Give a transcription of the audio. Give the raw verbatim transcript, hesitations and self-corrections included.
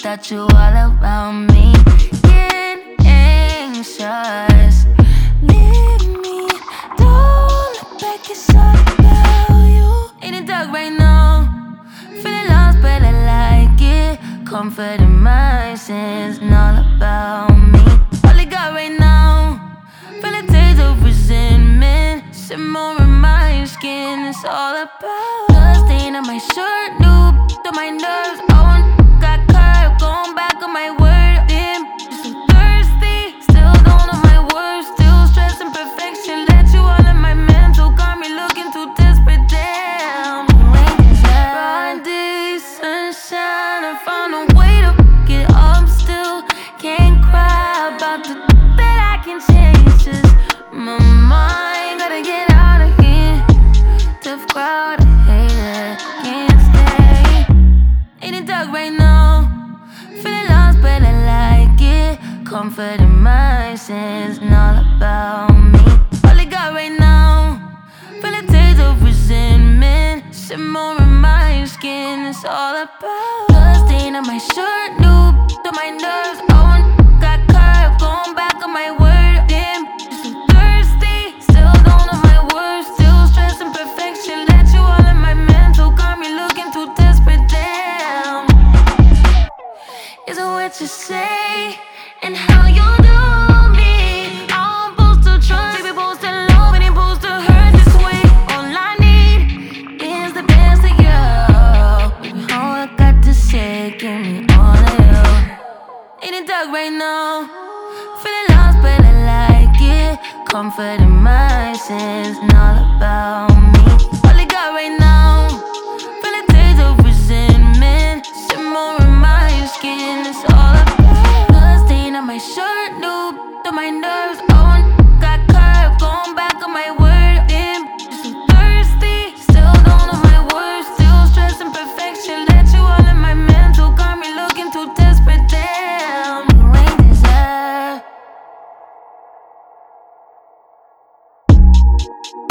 without you all around me. Getting anxious. Leave me, don't look back, it's all about you. In the dark right now, feeling lost but I like it. Comfort in my sins and all about me. All I got right now, feel a taste of resentment. Simmer in my skin, it's all about the stain on my shirt, new to my nerves. Oh, got curved, going back on my word. Damn, you're so thirsty, still don't know my words. Still stressing perfection, let you all in my mental. Got me looking too desperate, damn. Broad day, sunshine, I found a way to get up still. Can't cry about the that I can change, just my mind. Gotta get out of here, tough crowd, I hate it, can't stay. In the dark right now, feeling lost but I like it. Comfort in my sins and all about me. All I got right now, feel a taste of resentment. Simmer in my skin, it's all about the stain on my shirt, new to my nerves. Oh, got curved, going back on my word. Damn, you're so thirsty, still don't know my words. Still stressing perfection, let you all in my mental. Got me looking too desperate, damn. Is it what you say and how you do me? I'm supposed to trust, we supposed to love, and it's supposed to hurt this way. All I need is the best of you. Baby, all I got to say, give me all of you. In the dark right now, feeling lost but I like it. Comfort in my sins and all about me. All I got right now, feel a taste of resentment. Simmer in my skin, it's all about the stain on my shirt, new to my nerves. Oh, got curved, going back on my word. Damn, you're so thirsty, still don't know my words. Still stressing perfection, let you all in my mental. Got me looking too desperate, damn. You ain't deserve.